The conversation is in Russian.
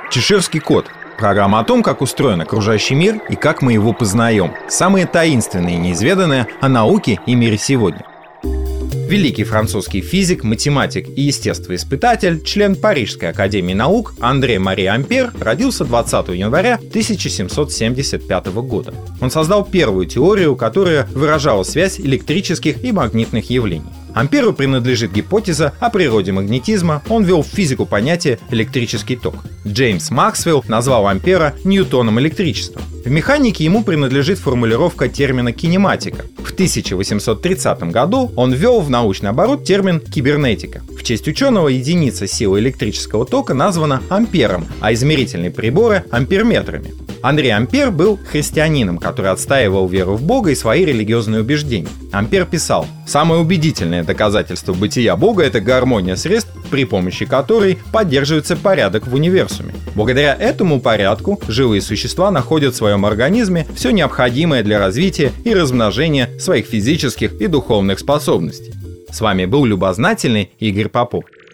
Чеширский код. Программа о том, как устроен окружающий мир и как мы его познаем. Самые таинственные и неизведанные о науке и мире сегодня. Великий французский физик, математик и естествоиспытатель, член Парижской академии наук Андре-Мари Ампер родился 20 января 1775 года. Он создал первую теорию, которая выражала связь электрических и магнитных явлений. Амперу принадлежит гипотеза о природе магнетизма, он ввел в физику понятие «электрический ток». Джеймс Максвелл назвал Ампера Ньютоном электричества. В механике ему принадлежит формулировка термина «кинематика». В 1830 году он ввел в научный оборот термин «кибернетика». В честь ученого единица силы электрического тока названа ампером, а измерительные приборы – амперметрами. Андре Ампер был христианином, который отстаивал веру в Бога и свои религиозные убеждения. Ампер писал: «Самое убедительное доказательство бытия Бога – это гармония средств, при помощи которой поддерживается порядок в универсуме. Благодаря этому порядку живые существа находят в своем организме все необходимое для развития и размножения своих физических и духовных способностей». С вами был любознательный Игорь Попов.